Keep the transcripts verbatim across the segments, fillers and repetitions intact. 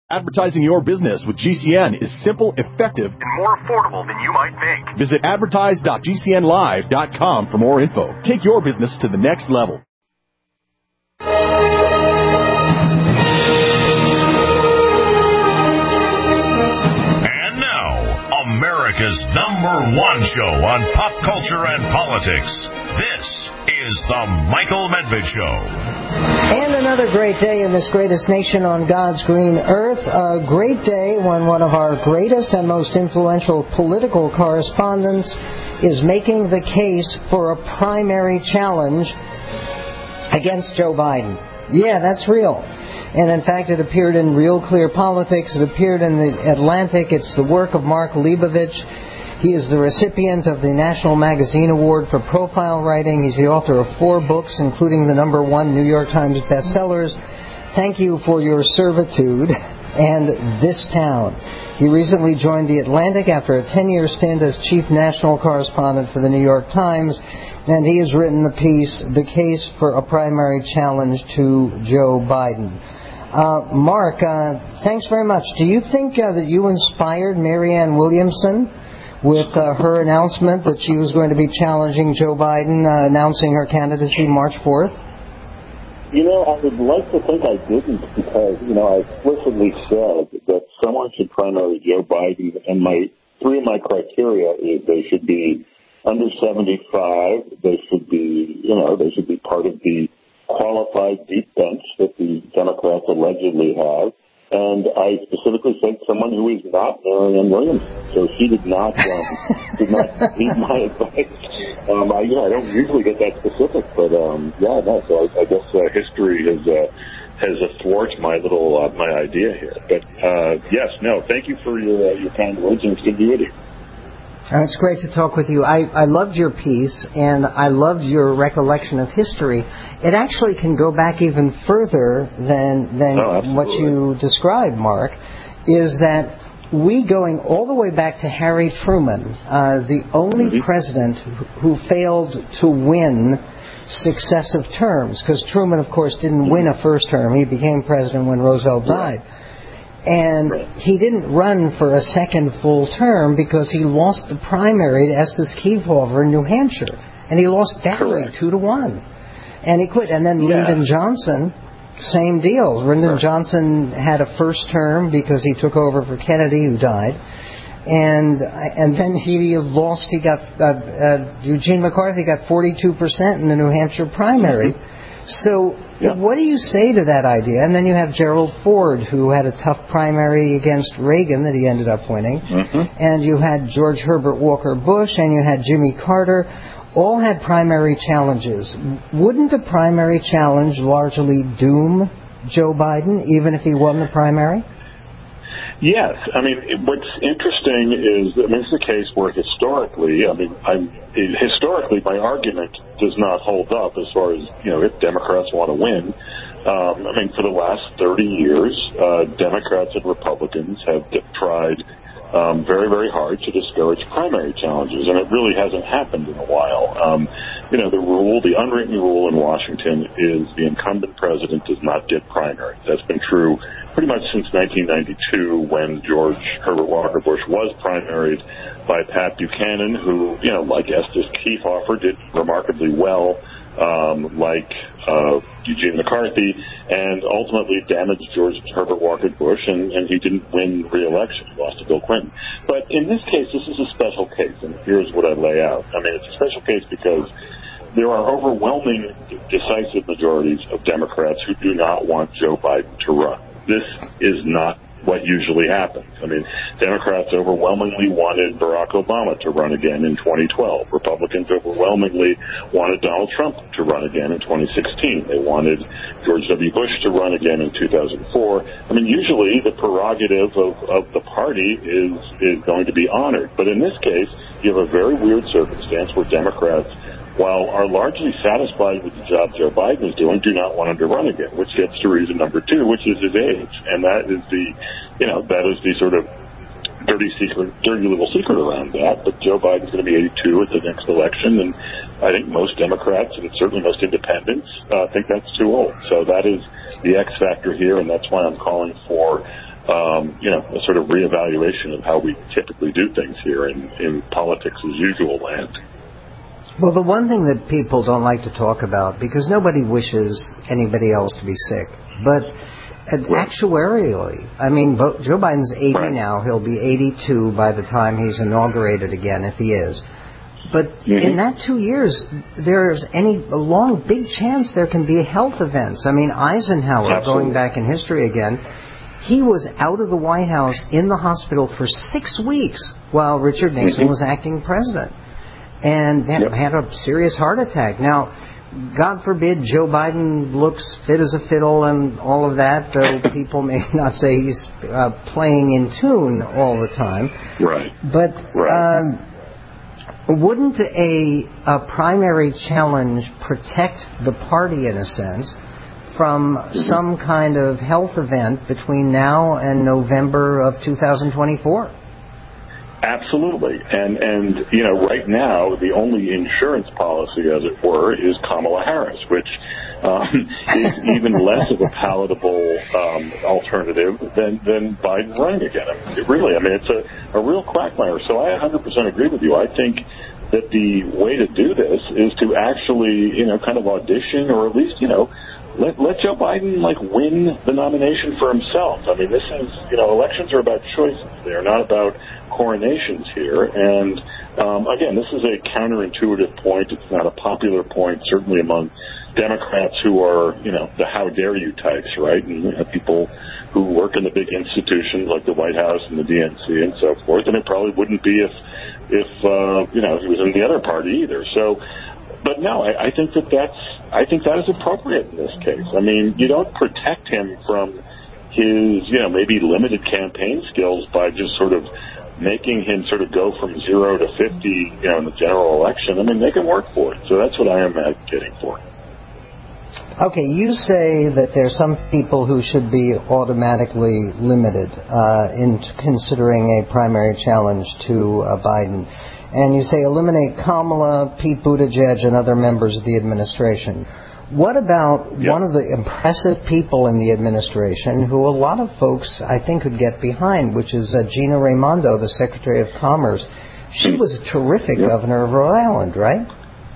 Advertising your business with G C N is simple, effective, and more affordable than you might think. Visit advertise dot g c n live dot com for more info. Take your business to the next level. And now, America's number one show on pop culture and politics. This is The Michael Medved Show. And another great day in this greatest nation on God's green earth. A great day when one of our greatest and most influential political correspondents is making the case for a primary challenge against Joe Biden. Yeah, that's real. And in fact, it appeared in Real Clear Politics. It appeared in the Atlantic. It's the work of Mark Leibovich. He is the recipient of the National Magazine Award for Profile Writing. He's the author of four books, including the number one New York Times bestsellers, Thank You for Your Servitude, and This Town. He recently joined the Atlantic after a ten-year stint as chief national correspondent for the New York Times, and he has written the piece, The Case for a Primary Challenge to Joe Biden. Uh, Mark, uh, thanks very much. Do you think uh, that you inspired Marianne Williamson with uh, her announcement that she was going to be challenging Joe Biden, uh, announcing her candidacy March fourth? You know, I would like to think I didn't because, you know, I explicitly said that someone should primary Joe Biden, and my three of my criteria is they should be under seventy-five, they should be, you know, they should be part of the qualified deep bench that the Democrats allegedly have. And I specifically said someone who is not Marianne Williamson. So she did not um, did not need my advice. Um, I, you know, I don't usually get that specific, but um, yeah, no. So I, I guess uh, history has uh, has thwarted my little uh, my idea here. But uh, yes, no. Thank you for your uh, your kind words, and it's good to be with you. Uh, it's great to talk with you. I, I loved your piece, and I loved your recollection of history. It actually can go back even further than than oh, what you described, Mark, is that we going all the way back to Harry Truman, uh, the only mm-hmm. president who failed to win successive terms, because Truman, of course, didn't win a first term. He became president when Roosevelt died. And he didn't run for a second full term because he lost the primary to Estes Kefauver in New Hampshire. And he lost badly, Correct. two to one. And he quit. And then yeah. Lyndon Johnson, same deal. Lyndon right. Johnson had a first term because he took over for Kennedy, who died. And and then he lost, he got, uh, uh, Eugene McCarthy got forty-two percent in the New Hampshire primary. Mm-hmm. So yeah. what do you say to that idea? And then you have Gerald Ford, who had a tough primary against Reagan that he ended up winning. Mm-hmm. And you had George Herbert Walker Bush, and you had Jimmy Carter. All had primary challenges. Wouldn't a primary challenge largely doom Joe Biden, even if he won the primary? Yes. I mean, what's interesting is, I mean, it's a case where historically, I mean, I'm, historically, my argument does not hold up as far as, you know, if Democrats want to win. Um, I mean, for the last thirty years, uh, Democrats and Republicans have tried um, very, very hard to discourage primary challenges, and it really hasn't happened in a while. Um, you know, the rule, the unwritten rule in Washington is the incumbent president does not get primaries. That's been true pretty much since nineteen ninety-two, when George Herbert Walker Bush was primaried by Pat Buchanan, who, you know, like Estes Kefauver, did remarkably well, um, like uh, Eugene McCarthy, and ultimately damaged George Herbert Walker Bush, and, and he didn't win re-election. He lost to Bill Clinton. But in this case, this is a special case, and here's what I lay out. I mean, it's a special case because there are overwhelming, decisive majorities of Democrats who do not want Joe Biden to run. This is not what usually happens. I mean, Democrats overwhelmingly wanted Barack Obama to run again in twenty twelve. Republicans overwhelmingly wanted Donald Trump to run again in twenty sixteen. They wanted George W. Bush to run again in two thousand four. I mean, usually the prerogative of, of the party is, is going to be honored. But in this case, you have a very weird circumstance where Democrats, while are largely satisfied with the job Joe Biden is doing, do not want him to run again, which gets to reason number two, which is his age. And that is the, you know, that is the sort of dirty secret, dirty little secret around that. But Joe Biden's going to be eighty-two at the next election, and I think most Democrats, and certainly most independents, uh, think that's too old. So that is the X factor here, and that's why I'm calling for um, you know, a sort of reevaluation of how we typically do things here in, in politics as usual land. Well, the one thing that people don't like to talk about, because nobody wishes anybody else to be sick, but right. actuarially, I mean, Joe Biden's eighty right. now. He'll be eighty-two by the time he's inaugurated again, if he is. But mm-hmm. in that two years, there's any a long, big chance there can be health events. I mean, Eisenhower, Absolutely. going back in history again, he was out of the White House in the hospital for six weeks while Richard Nixon mm-hmm. was acting president. And yep. had a serious heart attack. Now, God forbid Joe Biden looks fit as a fiddle and all of that, though people may not say he's uh, playing in tune all the time. Right. But right. Um, wouldn't a, a primary challenge protect the party, in a sense, from mm-hmm. some kind of health event between now and November of two thousand twenty-four? Absolutely. And, and, you know, right now, the only insurance policy, as it were, is Kamala Harris, which um, is even less of a palatable um, alternative than, than Biden running again. I mean, it really, I mean, it's a, a real quagmire. So I one hundred percent agree with you. I think that the way to do this is to actually, you know, kind of audition, or at least, you know, Let, let Joe Biden, like, win the nomination for himself. I mean, this is, you know, elections are about choices. They're not about coronations here. And, um, again, this is a counterintuitive point. It's not a popular point, certainly among Democrats who are, you know, the how dare you types, right? And you know, people who work in the big institutions like the White House and the D N C and so forth. And it probably wouldn't be if, if uh, you know, he was in the other party either. So, but no, I, I think that that's, I think that is appropriate in this case. I mean, you don't protect him from his, you know, maybe limited campaign skills by just sort of making him sort of go from zero to fifty, you know, in the general election. I mean, they can work for it. So that's what I am advocating for. Okay, you say that there's some people who should be automatically limited uh, in considering a primary challenge to uh, Biden. And you say eliminate Kamala, Pete Buttigieg, and other members of the administration. What about yep. one of the impressive people in the administration who a lot of folks, I think, could get behind, which is uh, Gina Raimondo, the Secretary of Commerce. She was a terrific yep. governor of Rhode Island, right?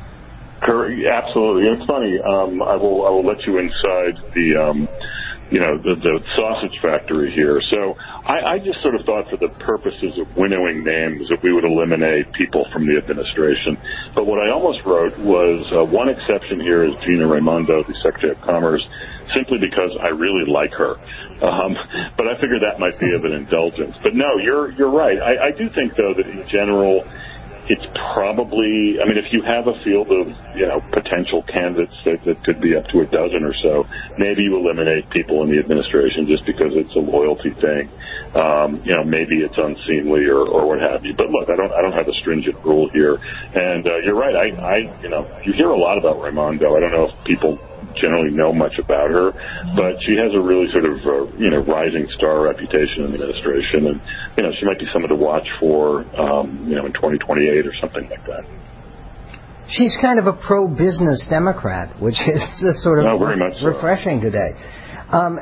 Absolutely. It's funny. Um, I will I will let you inside the um, you know the, the sausage factory here. So I, I just sort of thought, for the purposes of winnowing names, that we would eliminate people from the administration. But what I almost wrote was uh, one exception here is Gina Raimondo, the Secretary of Commerce, simply because I really like her. Um, but I figured that might be of an indulgence. But no, you're you're right. I, I do think, though, that in general, it's probably, I mean, if you have a field of, you know, potential candidates that, that could be up to a dozen or so, maybe you eliminate people in the administration just because it's a loyalty thing. Um, you know, maybe it's unseemly or, or what have you. But look, I don't, I don't have a stringent rule here. And uh, you're right. I, I, you know, you hear a lot about Raimondo. I don't know if people generally know much about her, but she has a really sort of, uh, you know, rising star reputation in the administration, and, you know, she might be someone to watch for, um, you know, in twenty twenty-eight or something like that. She's kind of a pro-business Democrat, which is just sort of no, very much so. refreshing today. Um,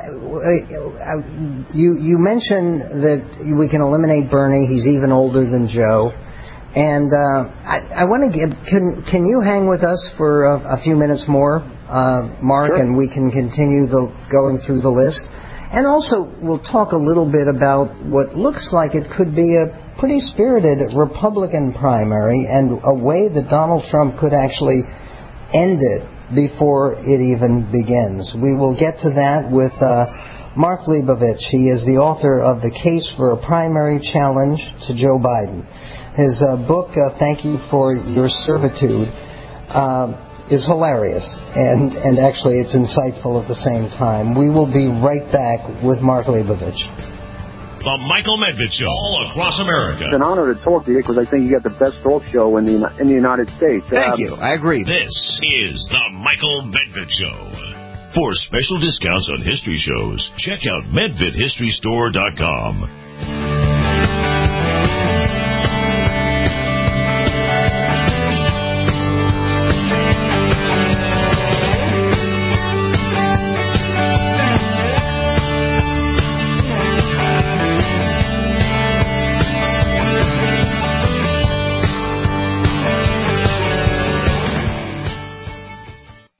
you, you mentioned that we can eliminate Bernie. He's even older than Joe. And uh, I, I want to give, can, can you hang with us for a, a few minutes more, uh, Mark, sure. and we can continue the, going through the list? And also, we'll talk a little bit about what looks like it could be a pretty spirited Republican primary and a way that Donald Trump could actually end it before it even begins. We will get to that with uh, Mark Leibovich. He is the author of The Case for a Primary Challenge to Joe Biden. His uh, book, uh, Thank You for Your Servitude, uh, is hilarious, and, and actually it's insightful at the same time. We will be right back with Mark Leibovich. The Michael Medved Show, all across America. It's an honor to talk to you because I think you got the best talk show in the in the United States. Thank um, you. I agree. This is the Michael Medved Show. For special discounts on history shows, check out medved history store dot com.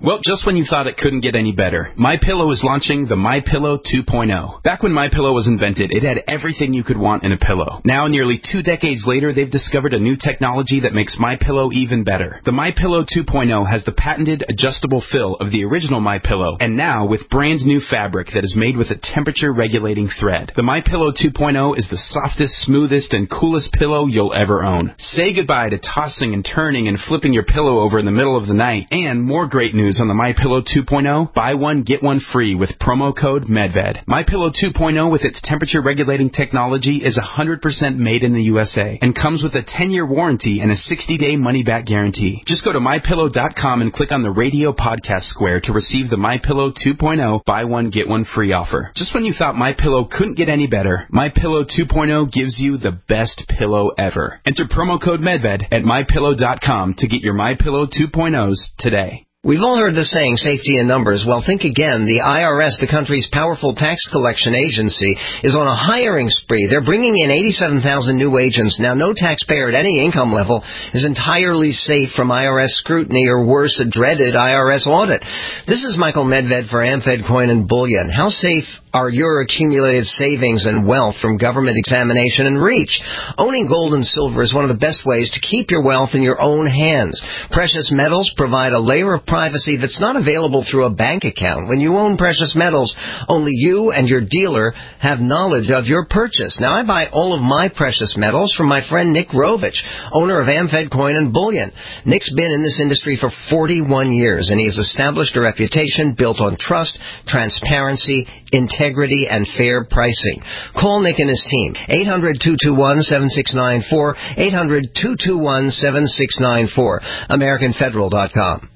Well, just when you thought it couldn't get any better, MyPillow is launching the MyPillow two point oh. Back when MyPillow was invented, it had everything you could want in a pillow. Now, nearly two decades later, they've discovered a new technology that makes MyPillow even better. The MyPillow two point oh has the patented adjustable fill of the original MyPillow, and now with brand new fabric that is made with a temperature-regulating thread. The MyPillow two point oh is the softest, smoothest, and coolest pillow you'll ever own. Say goodbye to tossing and turning and flipping your pillow over in the middle of the night. And more great news on the MyPillow two point oh. Buy one, get one free with promo code MedVed. MyPillow two point oh with its temperature-regulating technology is one hundred percent made in the U S A and comes with a ten-year warranty and a sixty-day money-back guarantee. Just go to My Pillow dot com and click on the radio podcast square to receive the MyPillow two point oh buy one, get one free offer. Just when you thought MyPillow couldn't get any better, MyPillow two point oh gives you the best pillow ever. Enter promo code MedVed at My Pillow dot com to get your MyPillow two point ohs today. We've all heard the saying, safety in numbers. Well, think again. The I R S, the country's powerful tax collection agency, is on a hiring spree. They're bringing in eighty-seven thousand new agents. Now, no taxpayer at any income level is entirely safe from I R S scrutiny or, worse, a dreaded I R S audit. This is Michael Medved for AmFed Coin and Bullion. How safe are your accumulated savings and wealth from government examination and reach? Owning gold and silver is one of the best ways to keep your wealth in your own hands. Precious metals provide a layer of privacy that's not available through a bank account. When you own precious metals, only you and your dealer have knowledge of your purchase. Now, I buy all of my precious metals from my friend Nick Rovich, owner of AmFed Coin and Bullion. Nick's been in this industry for forty-one years, and he has established a reputation built on trust, transparency, integrity, and fair pricing. Call Nick and his team. eight hundred, two two one, seven six nine four, eight hundred, two two one, seven six nine four, American Federal dot com.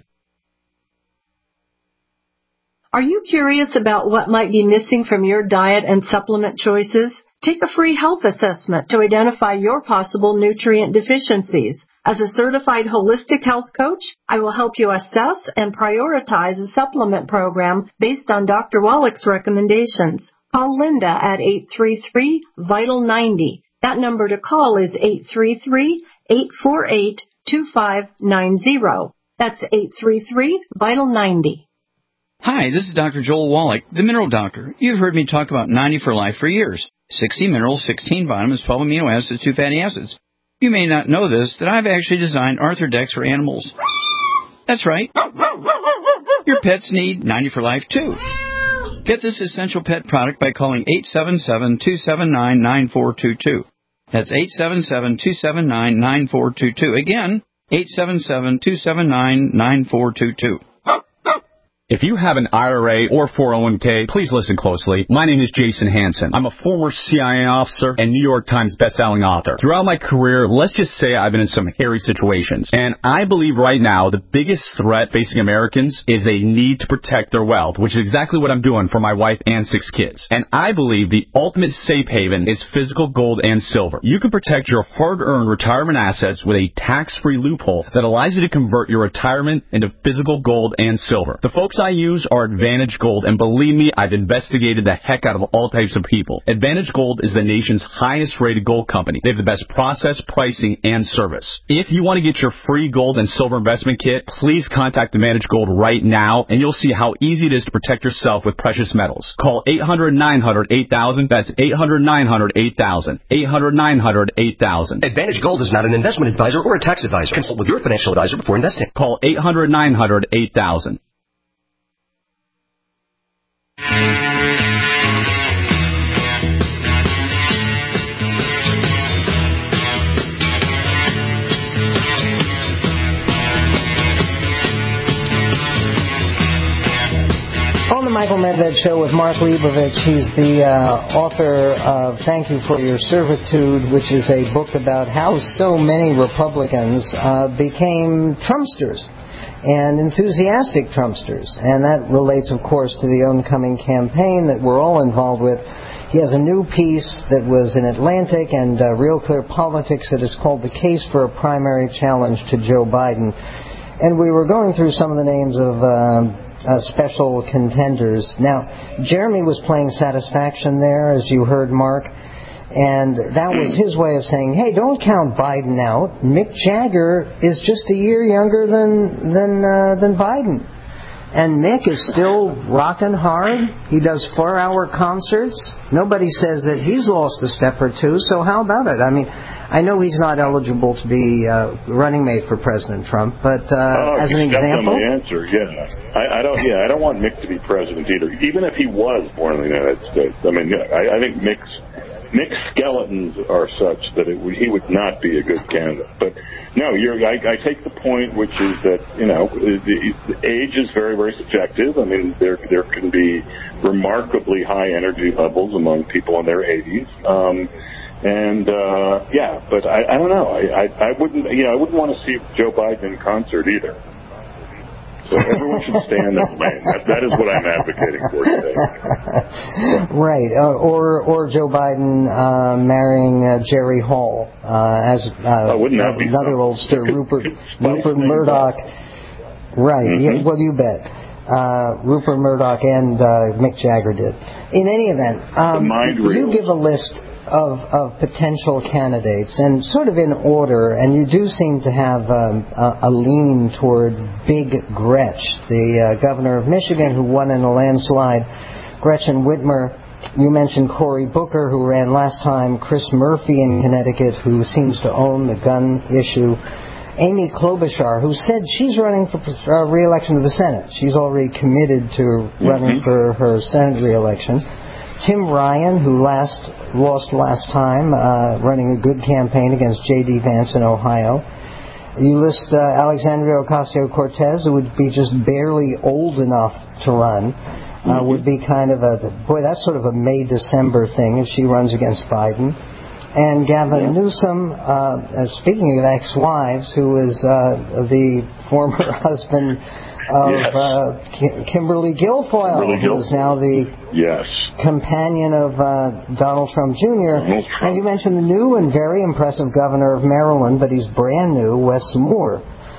Are you curious about what might be missing from your diet and supplement choices? Take a free health assessment to identify your possible nutrient deficiencies. As a certified holistic health coach, I will help you assess and prioritize a supplement program based on Doctor Wallach's recommendations. Call Linda at eight three three, vital ninety. That number to call is eight three three, eight four eight, two five nine zero. That's eight three three, vital ninety. Hi, this is Doctor Joel Wallach, the Mineral Doctor. You've heard me talk about ninety for Life for years. sixty minerals, sixteen vitamins, twelve amino acids, two fatty acids. You may not know this, that I've actually designed Arthrodex for animals. That's right. Your pets need ninety for Life, too. Get this essential pet product by calling eight seven seven, two seven nine, nine four two two. That's eight seven seven, two seven nine, nine four two two. Again, eight seven seven, two seven nine, nine four two two. If you have an I R A or four oh one k, please listen closely. My name is Jason Hansen. I'm a former C I A officer and New York Times bestselling author. Throughout my career, let's just say I've been in some hairy situations. And I believe right now the biggest threat facing Americans is they need to protect their wealth, which is exactly what I'm doing for my wife and six kids. And I believe the ultimate safe haven is physical gold and silver. You can protect your hard-earned retirement assets with a tax-free loophole that allows you to convert your retirement into physical gold and silver. The folks I use are Advantage Gold, and believe me, I've investigated the heck out of all types of people. Advantage Gold is the nation's highest rated gold company. They have the best process, pricing, and service. If you want to get your free gold and silver investment kit, please contact Advantage Gold right now, and you'll see how easy it is to protect yourself with precious metals. Call eight hundred, nine hundred, eight thousand. That's eight hundred, nine hundred, eight thousand. eight hundred, nine hundred, eight thousand. Advantage Gold is not an investment advisor or a tax advisor. Consult with your financial advisor before investing. Call eight hundred, nine hundred, eight thousand. On the Michael Medved Show with Mark Leibovich, he's the uh, author of Thank You for Your Servitude, which is a book about how so many Republicans uh, became Trumpsters and enthusiastic Trumpsters. And that relates, of course, to the oncoming campaign that we're all involved with. He has a new piece that was in Atlantic and uh, Real Clear Politics that is called The Case for a Primary Challenge to Joe Biden. And we were going through some of the names of uh, uh, special contenders. Now, Jeremy was playing Satisfaction there, as you heard, Mark. And that was his way of saying, hey, don't count Biden out. Mick Jagger is just a year younger than than uh, than Biden. And Mick is still rocking hard. He does four-hour concerts. Nobody says that he's lost a step or two, so how about it? I mean, I know he's not eligible to be uh, running mate for President Trump, but uh, oh, as an example... That's my answer, yeah. I, I don't, yeah, I don't want Mick to be president either, even if he was born in the United States. I mean, I, I think Mick's Mick's skeletons are such that it would, he would not be a good candidate. But no, you're, I, I take the point, which is that, you know, the, the age is very, very subjective. I mean, there there can be remarkably high energy levels among people in their eighties. Um, and uh, yeah, but I, I don't know. I, I, I wouldn't, you know, I wouldn't want to see Joe Biden in concert either. So everyone should stay in their lane. That, that is what I'm advocating for today. Right. Uh, or or Joe Biden uh, marrying uh, Jerry Hall uh, as uh, oh, wouldn't that be another fun? old star, Rupert Rupert Murdoch. Right. Mm-hmm. Yeah, well, you bet. Uh, Rupert Murdoch and uh, Mick Jagger did. In any event, um, you give a list of, of potential candidates, and sort of in order, and you do seem to have um, a, a lean toward Big Gretch, the uh, governor of Michigan who won in a landslide, Gretchen Whitmer. You mentioned Cory Booker, who ran last time, Chris Murphy in Connecticut, who seems to own the gun issue, Amy Klobuchar, who said she's running for uh, re-election to the Senate. She's already committed to running mm-hmm. for her Senate re-election. Tim Ryan, who last lost last time, uh, running a good campaign against J D Vance in Ohio. You list uh, Alexandria Ocasio-Cortez, who would be just barely old enough to run. Uh, mm-hmm. Would be kind of a, boy, that's sort of a May-December thing if she runs against Biden. And Gavin yeah. Newsom, uh, speaking of ex-wives, who is uh, the former husband of yes. uh, Ki- Kimberly Guilfoyle, Kimberly who Guilfoyle. is now the yes. companion of uh, Donald Trump Junior Donald Trump. And you mentioned the new and very impressive governor of Maryland, but he's brand new, Wes Moore.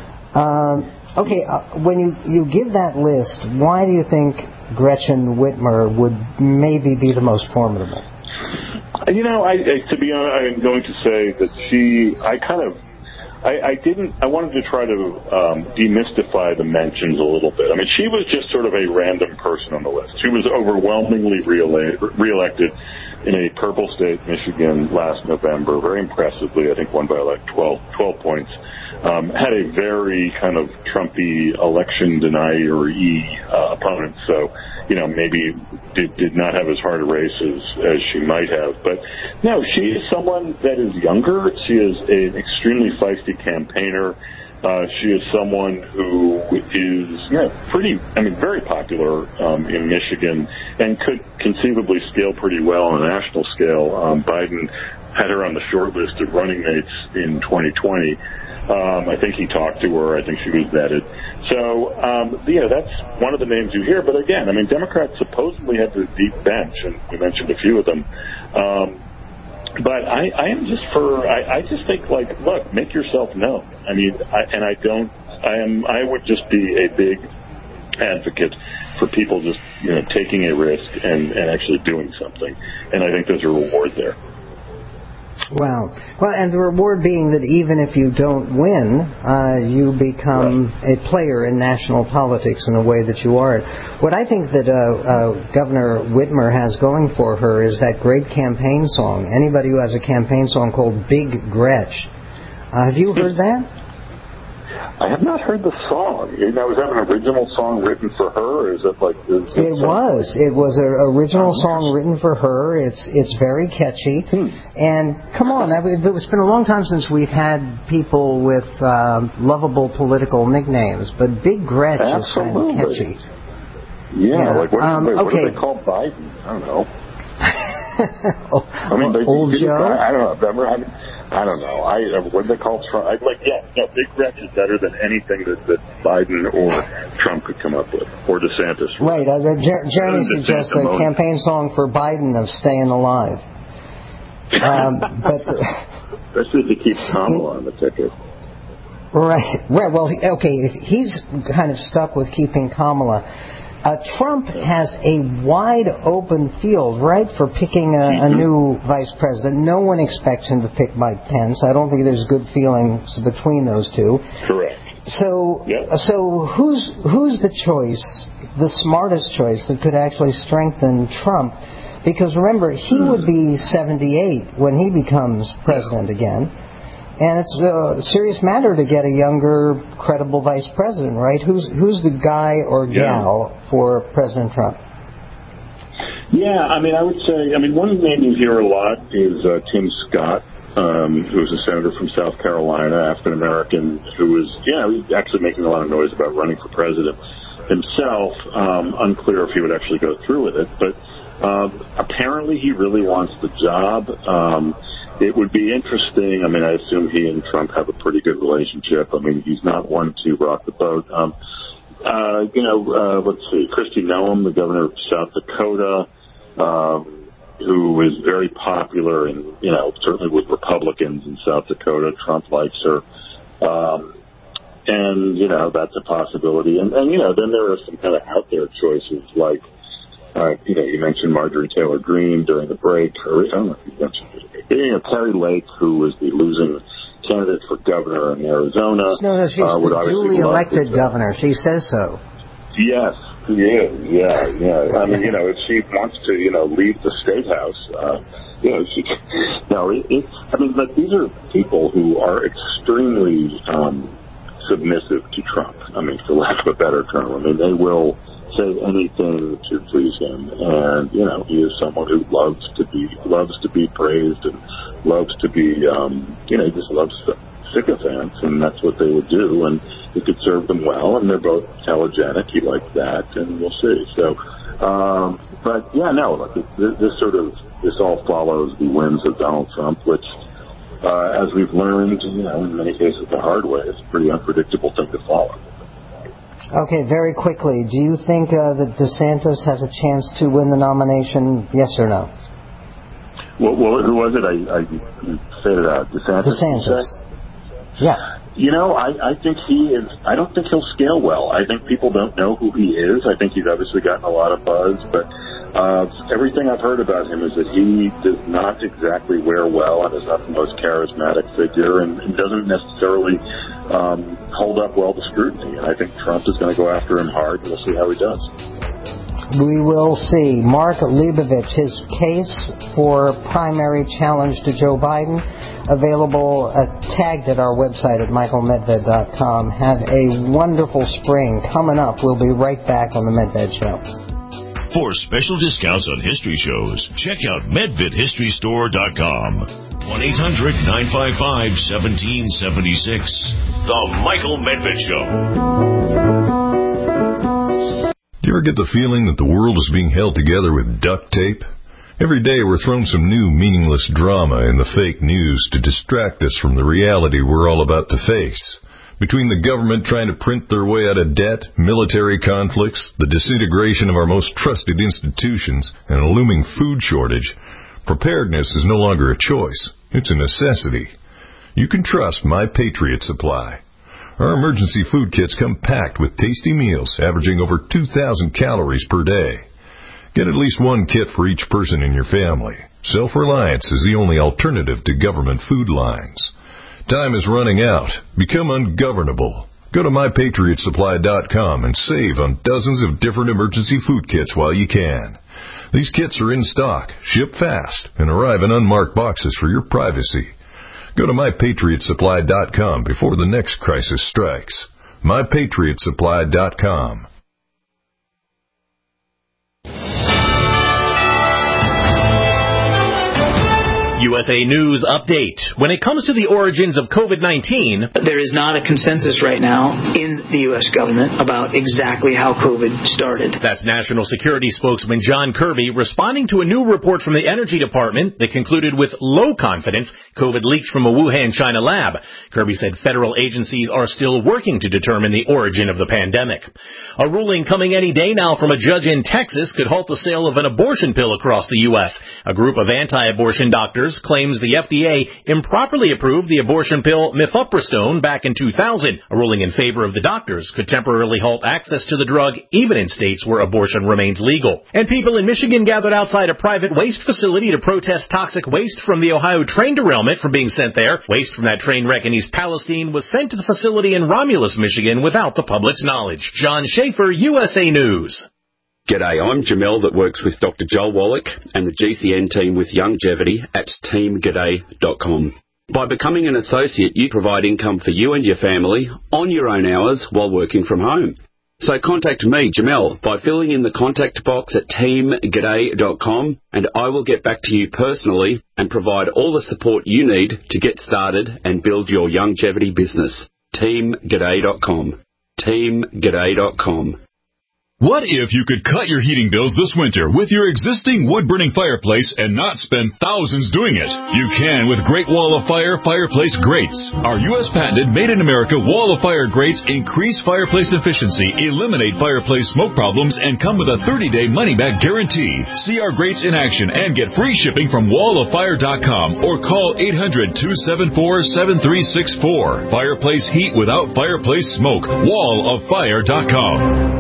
Um, okay, uh, when you, you give that list, why do you think Gretchen Whitmer would maybe be the most formidable? You know, I, I, to be honest, I'm going to say that she, I kind of, I, I didn't, I wanted to try to um, demystify the mentions a little bit. I mean, she was just sort of a random person on the list. She was overwhelmingly reelected in a purple state, Michigan, last November, very impressively. I think won by like twelve, twelve points. Um, had a very kind of Trumpy election denier-y uh, opponent, so, you know, maybe did, did not have as hard a race as, as she might have. But, no, she is someone that is younger. She is an extremely feisty campaigner. Uh, she is someone who is, you know, pretty, I mean, very popular um, in Michigan and could conceivably scale pretty well on a national scale. Um, Biden had her on the short list of running mates in twenty twenty. Um, I think he talked to her. I think she was vetted. So, um, yeah, that's one of the names you hear. But again, I mean, Democrats supposedly have a deep bench, and we mentioned a few of them. Um, but I, I am just for, I, I just think, like, look, make yourself known. I mean, I, and I don't, I am, I would just be a big advocate for people just, you know, taking a risk and, and actually doing something. And I think there's a reward there. Wow. Well, and the reward being that even if you don't win, uh, you become right. a player in national politics in a way that you are. What I think that uh, uh, Governor Whitmer has going for her is that great campaign song. Anybody who has a campaign song called Big Gretch. Uh, have you heard that? I have not heard the song. Now, was that an original song written for her, or is it like... Is it, it was. It was an original oh, song written for her. It's it's very catchy. Hmm. And, come on, it's been a long time since we've had people with uh, lovable political nicknames, but Big Gretch Absolutely. Is kind of catchy. Yeah, yeah. like, what, um, wait, what okay. do they call Biden? I don't know. I mean, they, Old Joe? I don't know. Remember, I mean, I don't know. I what do they call Trump? I'd like, yeah, no, Big Gretch is better than anything that, that Biden or Trump could come up with, or DeSantis. Right. Uh, Jer- Jeremy suggests a campaign song for Biden of "Staying Alive." Um, but especially if he keeps Kamala on the ticket. Right. Right. Well, okay. If he's kind of stuck with keeping Kamala. Uh, Trump has a wide open field, right, for picking a, a new vice president. No one expects him to pick Mike Pence. I don't think there's good feelings between those two. Correct. So, yeah. so who's who's the choice, the smartest choice that could actually strengthen Trump? Because remember, he would be seventy-eight when he becomes president again, and it's a serious matter to get a younger, credible vice president, right? Who's who's the guy or gal yeah. for President Trump? Yeah, I mean, I would say, I mean, one name you hear a lot is uh, Tim Scott, um, who's a senator from South Carolina, African American, who was, yeah, he's actually making a lot of noise about running for president himself. Um, unclear if he would actually go through with it, but. Um, apparently he really wants the job. Um, it would be interesting. I mean, I assume he and Trump have a pretty good relationship. I mean, he's not one to rock the boat. Um, uh, you know, uh, let's see, Kristi Noem, the governor of South Dakota, um, who is very popular and, you know, certainly with Republicans in South Dakota. Trump likes her. Um, and, you know, that's a possibility. And, and, you know, then there are some kind of out there choices like, Uh, you know, you mentioned Marjorie Taylor Greene during the break, or I don't know if you mentioned it. You know, Kari Lake, who was the losing candidate for governor in Arizona. No, no, she's uh, the duly elected governor. She says so. Yes, she is. Yeah, yeah. I mean, you know, if she wants to, you know, leave the state house, uh, you know, she. No, it, it, I mean, but these are people who are extremely um, submissive to Trump. I mean, for lack of a better term, I mean, they will say anything to please him, and you know he is someone who loves to be loves to be praised and loves to be um, you know he just loves sycophants, and that's what they would do, and it could serve them well, and they're both telegenic. He likes that, and we'll see. So, um, but yeah, no, look, this, this sort of this all follows the whims of Donald Trump, which, uh, as we've learned, you know, in many cases the hard way, it's a pretty unpredictable thing to follow. Okay, very quickly, do you think uh, that DeSantis has a chance to win the nomination, yes or no? Well, well who was it? I, I said it out. DeSantis? DeSantis. Yeah. You know, I, I think he is, I don't think he'll scale well. I think people don't know who he is. I think he's obviously gotten a lot of buzz, but uh, everything I've heard about him is that he does not exactly wear well and is not the most charismatic figure and, and doesn't necessarily um, hold up well to scrutiny. And I think Trump is going to go after him hard, and we'll see how he does. We will see. Mark Leibovich, his case for primary challenge to Joe Biden, available, uh, tagged at our website at michael medved dot com. Have a wonderful spring coming up. We'll be right back on the Medved Show. For special discounts on history shows, check out medved history store dot com. one eight hundred nine five five one seven seven six. The Michael Medved Show. Do you ever get the feeling that the world is being held together with duct tape? Every day we're thrown some new meaningless drama in the fake news to distract us from the reality we're all about to face. Between the government trying to print their way out of debt, military conflicts, the disintegration of our most trusted institutions, and a looming food shortage, preparedness is no longer a choice. It's a necessity. You can trust My Patriot Supply. Our emergency food kits come packed with tasty meals averaging over two thousand calories per day. Get at least one kit for each person in your family. Self-reliance is the only alternative to government food lines. Time is running out. Become ungovernable. Go to my patriot supply dot com and save on dozens of different emergency food kits while you can. These kits are in stock, ship fast, and arrive in unmarked boxes for your privacy. Go to my patriot supply dot com before the next crisis strikes. my patriot supply dot com. U S A News Update. When it comes to the origins of COVID nineteen, there is not a consensus right now in the U S government about exactly how COVID started. That's National Security spokesman John Kirby responding to a new report from the Energy Department that concluded with low confidence COVID leaked from a Wuhan, China lab. Kirby said federal agencies are still working to determine the origin of the pandemic. A ruling coming any day now from a judge in Texas could halt the sale of an abortion pill across the U S. A group of anti-abortion doctors Doctors claims the F D A improperly approved the abortion pill mifepristone back in two thousand. A ruling in favor of the doctors could temporarily halt access to the drug even in states where abortion remains legal. And people in Michigan gathered outside a private waste facility to protest toxic waste from the Ohio train derailment from being sent there. Waste from that train wreck in East Palestine was sent to the facility in Romulus, Michigan without the public's knowledge. John Schaefer, U S A News. G'day, I'm Jamel that works with Doctor Joel Wallach and the G C N team with Longevity at team g'day dot com. By becoming an associate, you provide income for you and your family on your own hours while working from home. So contact me, Jamel, by filling in the contact box at team g'day dot com, and I will get back to you personally and provide all the support you need to get started and build your longevity business. team g'day dot com. team g'day dot com. What if you could cut your heating bills this winter with your existing wood-burning fireplace and not spend thousands doing it? You can with Great Wall of Fire fireplace grates. Our U S patented made-in-America Wall of Fire grates increase fireplace efficiency, eliminate fireplace smoke problems, and come with a thirty-day money-back guarantee. See our grates in action and get free shipping from wall of fire dot com or call eight hundred, two seven four, seven three six four. Fireplace heat without fireplace smoke. wall of fire dot com.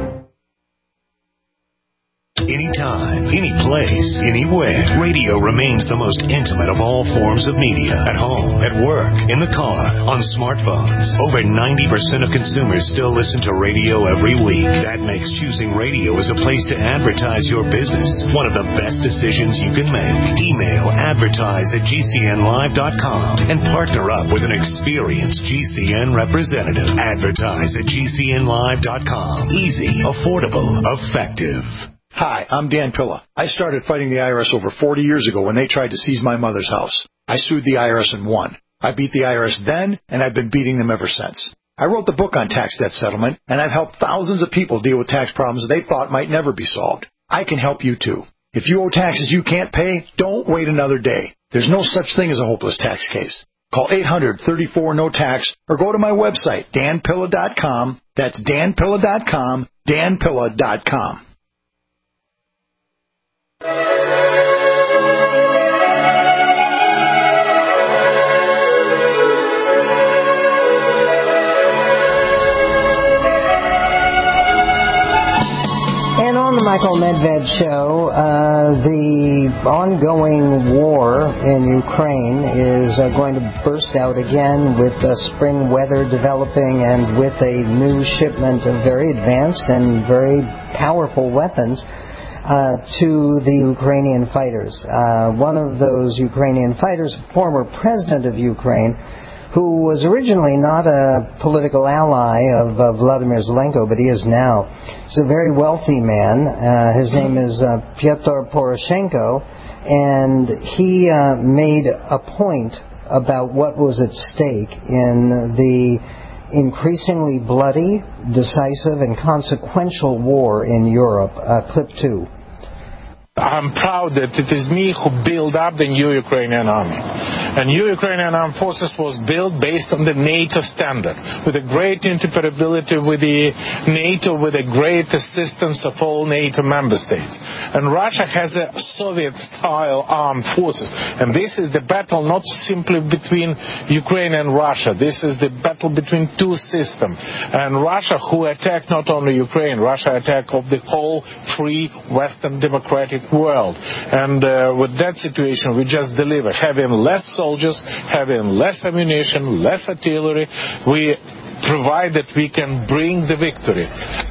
Anytime, any place, anywhere. Radio remains the most intimate of all forms of media. At home, at work, in the car, on smartphones. Over ninety percent of consumers still listen to radio every week. That makes choosing radio as a place to advertise your business one of the best decisions you can make. Email advertise at g c n live dot com and partner up with an experienced G C N representative. Advertise at g c n live dot com. Easy, affordable, effective. Hi, I'm Dan Pilla. I started fighting the I R S over forty years ago when they tried to seize my mother's house. I sued the I R S and won. I beat the I R S then, and I've been beating them ever since. I wrote the book on tax debt settlement, and I've helped thousands of people deal with tax problems they thought might never be solved. I can help you too. If you owe taxes you can't pay, don't wait another day. There's no such thing as a hopeless tax case. Call eight hundred, thirty-four, no tax or go to my website, dan pilla dot com. That's dan pilla dot com, dan pilla dot com. And on the Michael Medved Show, uh, the ongoing war in Ukraine is uh, going to burst out again with uh, spring weather developing and with a new shipment of very advanced and very powerful weapons Uh, to the Ukrainian fighters. Uh, one of those Ukrainian fighters, former president of Ukraine, who was originally not a political ally of uh, Vladimir Zelenko, but he is now. He's a very wealthy man. Uh, his name is uh, Pyotr Poroshenko, and he uh, made a point about what was at stake in the increasingly bloody, decisive, and consequential war in Europe. Uh, clip two. I'm proud that it is me who built up the new Ukrainian army. And new Ukrainian armed forces was built based on the NATO standard, with a great interoperability with the NATO, with a great assistance of all NATO member states. And Russia has a Soviet-style armed forces. And this is the battle not simply between Ukraine and Russia. This is the battle between two systems. And Russia, who attacked not only Ukraine, Russia attacked of the whole free Western democratic world. And uh, with that situation, we just deliver. Having less soldiers, having less ammunition, less artillery, we provide that we can bring the victory.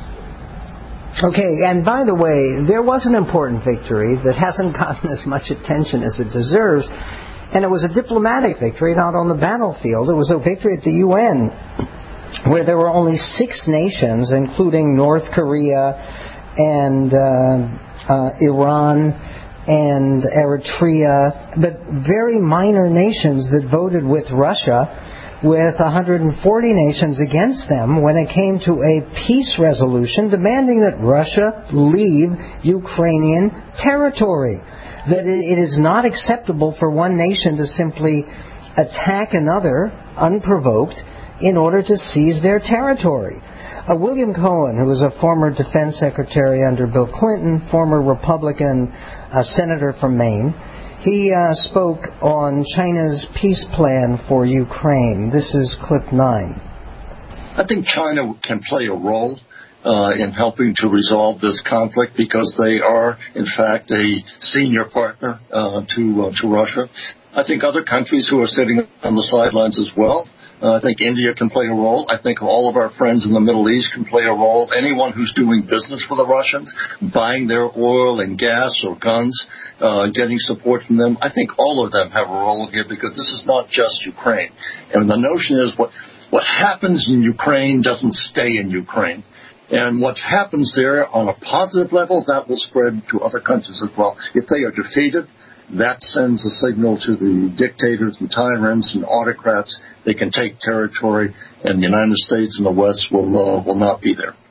Okay, and by the way, there was an important victory that hasn't gotten as much attention as it deserves, and it was a diplomatic victory, not on the battlefield. It was a victory at the U N, where there were only six nations, including North Korea and uh, Uh, Iran and Eritrea, but very minor nations that voted with Russia, with one hundred forty nations against them when it came to a peace resolution demanding that Russia leave Ukrainian territory. That it is not acceptable for one nation to simply attack another unprovoked in order to seize their territory. Uh, William Cohen, who was a former defense secretary under Bill Clinton, former Republican uh, senator from Maine, He uh, spoke on China's peace plan for Ukraine. This is clip nine. I think China can play a role uh, in helping to resolve this conflict because they are, in fact, a senior partner uh, to uh, to Russia. I think other countries who are sitting on the sidelines as well. Uh, I think India can play a role. I think all of our friends in the Middle East can play a role. Anyone who's doing business with the Russians, buying their oil and gas or guns, uh, getting support from them, I think all of them have a role here because this is not just Ukraine. And the notion is what what happens in Ukraine doesn't stay in Ukraine. And what happens there on a positive level, that will spread to other countries as well. If they are defeated, that sends a signal to the dictators and tyrants and autocrats. They can take territory, and the United States and the West will uh, will not be there.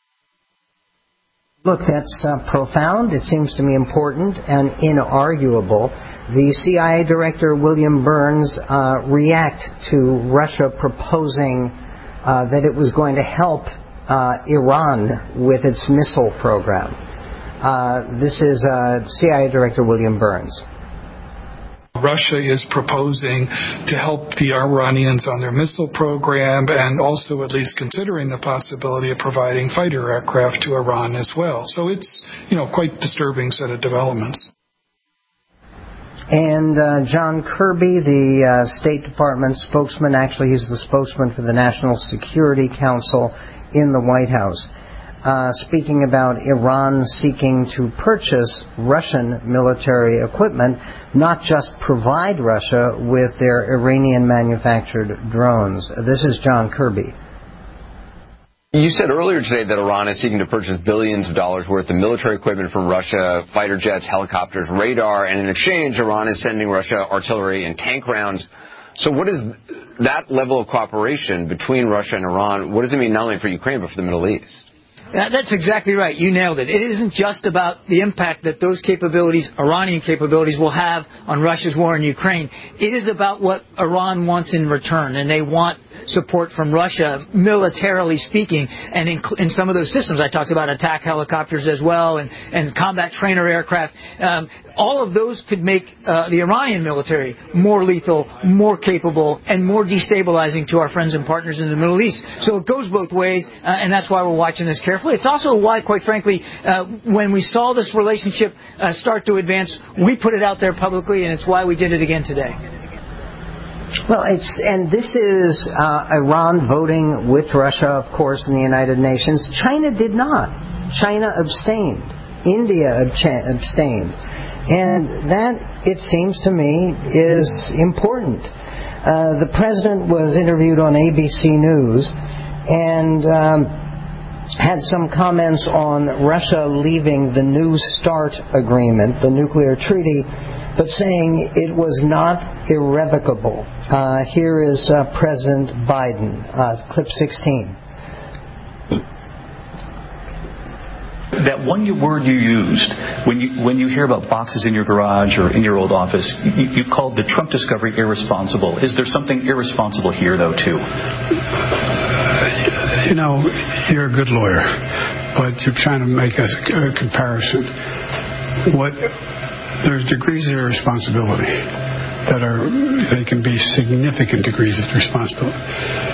Look, that's uh, profound. It seems to me important and inarguable. The C I A director, William Burns, uh, react to Russia proposing uh, that it was going to help uh, Iran with its missile program. Uh, this is uh, C I A director William Burns. Russia is proposing to help the Iranians on their missile program and also at least considering the possibility of providing fighter aircraft to Iran as well. So it's, you know, quite disturbing set of developments. And uh, John Kirby, the uh, State Department spokesman, actually he's the spokesman for the National Security Council in the White House, Uh, speaking about Iran seeking to purchase Russian military equipment, not just provide Russia with their Iranian-manufactured drones. This is John Kirby. You said earlier today that Iran is seeking to purchase billions of dollars worth of military equipment from Russia, fighter jets, helicopters, radar, and in exchange, Iran is sending Russia artillery and tank rounds. So what is that level of cooperation between Russia and Iran? What does it mean not only for Ukraine but for the Middle East? That's exactly right. You nailed it. It isn't just about the impact that those capabilities, Iranian capabilities, will have on Russia's war in Ukraine. It is about what Iran wants in return, and they want support from Russia, militarily speaking, and in, in some of those systems. I talked about attack helicopters as well, and, and combat trainer aircraft. Um, all of those could make uh, the Iranian military more lethal, more capable, and more destabilizing to our friends and partners in the Middle East. So it goes both ways, uh, and that's why we're watching this carefully. It's also why, quite frankly, uh, when we saw this relationship uh, start to advance, we put it out there publicly, and it's why we did it again today. Well, it's and this is uh, Iran voting with Russia, of course, in the United Nations. China did not. China abstained. India abcha- abstained. And that, it seems to me, is important. Uh, the president was interviewed on A B C News and um, had some comments on Russia leaving the New START agreement, the nuclear treaty, but saying it was not irrevocable. Uh, here is uh, President Biden, uh, clip sixteen. That one word you used when you when you hear about boxes in your garage or in your old office, you, you called the Trump discovery irresponsible. Is there something irresponsible here, though, too? Uh, you know, you're a good lawyer, but you're trying to make a, a comparison. What there's degrees of irresponsibility that are they can be significant degrees of responsibility.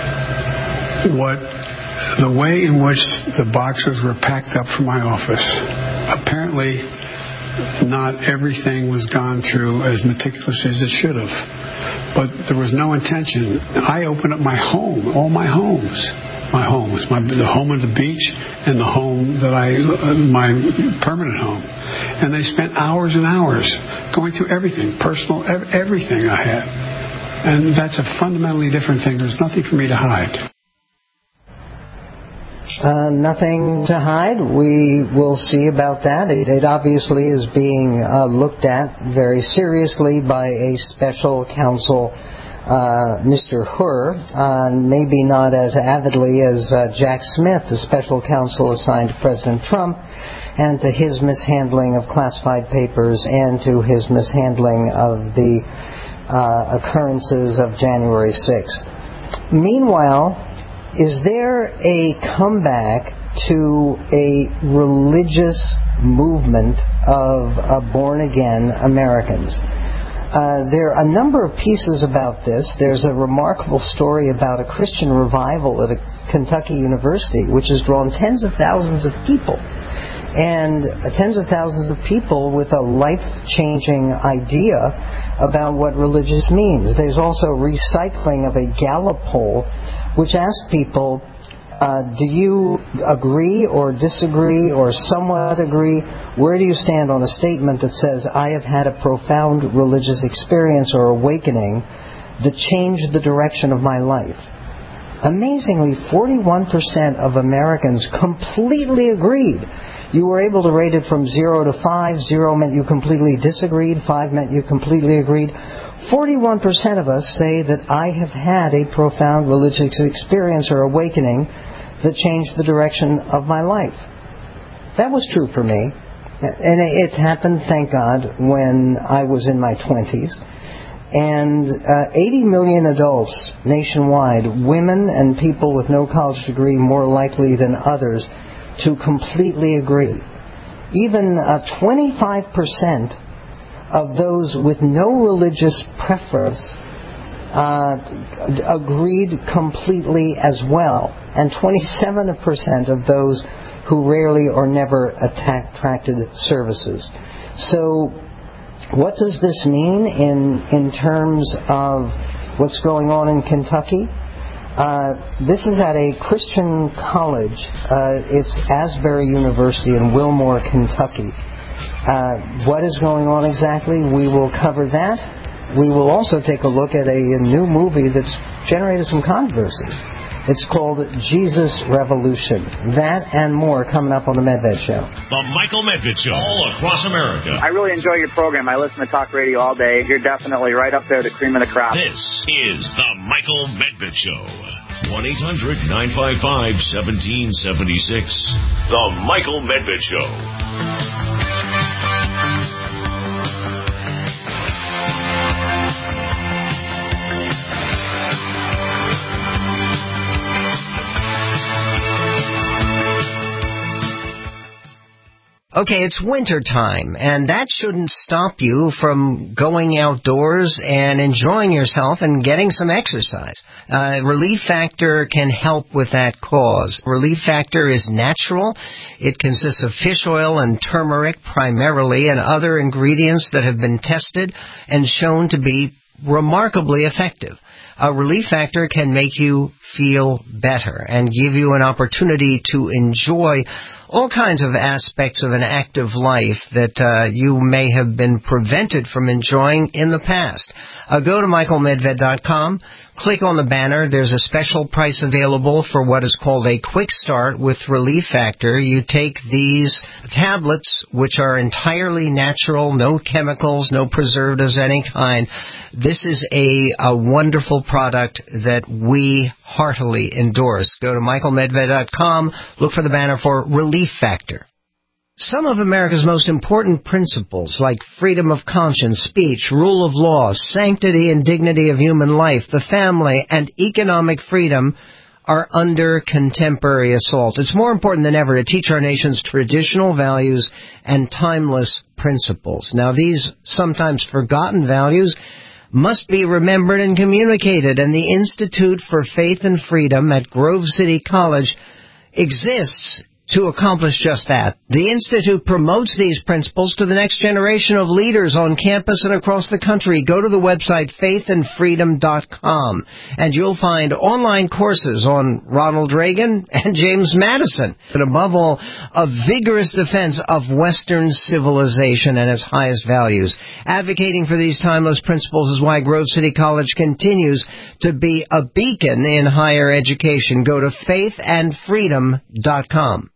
What The way in which the boxes were packed up from my office, apparently not everything was gone through as meticulously as it should have. But there was no intention. I opened up my home, all my homes. My homes, my, the home at the beach and the home that I, uh, my permanent home. And they spent hours and hours going through everything, personal, ev- everything I had. And that's a fundamentally different thing. There's nothing for me to hide. Uh, nothing to hide. We will see about that. It, it obviously is being uh, looked at very seriously by a special counsel, uh, Mister Hur, uh, maybe not as avidly as uh, Jack Smith, the special counsel assigned to President Trump, and to his mishandling of classified papers and to his mishandling of the uh, occurrences of January sixth. Meanwhile, is there a comeback to a religious movement of uh, born-again Americans? Uh, there are a number of pieces about this. There's a remarkable story about a Christian revival at a Kentucky university, which has drawn tens of thousands of people. And uh, tens of thousands of people with a life-changing idea about what religious means. There's also recycling of a Gallup poll, which asked people, Uh, do you agree or disagree or somewhat agree? Where do you stand on a statement that says, I have had a profound religious experience or awakening that changed the direction of my life? Amazingly, forty-one percent of Americans completely agreed. You were able to rate it from zero to five. Zero meant you completely disagreed. Five meant you completely agreed. forty-one percent of us say that I have had a profound religious experience or awakening that changed the direction of my life. That was true for me. And it happened, thank God, when I was in my twenties. And uh, eighty million adults nationwide, women and people with no college degree more likely than others to completely agree. Even uh, twenty-five percent of those with no religious preference uh, agreed completely as well, and twenty-seven percent of those who rarely or never attracted services. So what does this mean in, in terms of what's going on in Kentucky? Uh, this is at a Christian college. Uh, it's Asbury University in Wilmore, Kentucky. Uh, what is going on exactly? We will cover that. We will also take a look at a, a new movie that's generated some controversy. It's called Jesus Revolution. That and more coming up on the Medved Show. The Michael Medved Show, all across America. I really enjoy your program. I listen to talk radio all day. You're definitely right up there, the cream of the crop. This is the Michael Medved Show. one eight hundred nine five five one seven seven six. The Michael Medved Show. Okay, it's winter time, and that shouldn't stop you from going outdoors and enjoying yourself and getting some exercise. Uh, Relief Factor can help with that cause. Relief Factor is natural. It consists of fish oil and turmeric primarily, and other ingredients that have been tested and shown to be remarkably effective. A Relief Factor can make you feel better and give you an opportunity to enjoy all kinds of aspects of an active life that uh, you may have been prevented from enjoying in the past. Uh, go to michael medved dot com, click on the banner. There's a special price available for what is called a quick start with Relief Factor. You take these tablets, which are entirely natural, no chemicals, no preservatives of any kind. This is a, a wonderful product that we heartily endorse. Go to michael medved dot com, look for the banner for Relief Factor. Some of America's most important principles, like freedom of conscience, speech, rule of law, sanctity and dignity of human life, the family, and economic freedom, are under contemporary assault. It's more important than ever to teach our nation's traditional values and timeless principles. Now, these sometimes forgotten values must be remembered and communicated, and the Institute for Faith and Freedom at Grove City College exists to accomplish just that. The Institute promotes these principles to the next generation of leaders on campus and across the country. Go to the website faith and freedom dot com, and you'll find online courses on Ronald Reagan and James Madison, but above all, a vigorous defense of Western civilization and its highest values. Advocating for these timeless principles is why Grove City College continues to be a beacon in higher education. Go to faith and freedom dot com.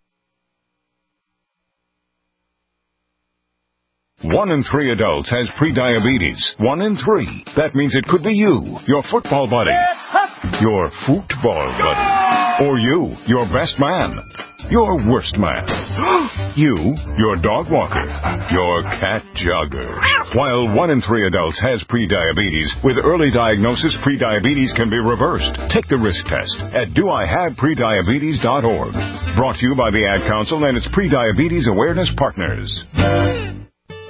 One in three adults has prediabetes. One in three. That means it could be you, your football buddy, your football buddy, or you, your best man, your worst man, you, your dog walker, your cat jogger. While one in three adults has prediabetes, with early diagnosis, prediabetes can be reversed. Take the risk test at do I have prediabetes dot org. Brought to you by the Ad Council and its Prediabetes Awareness Partners.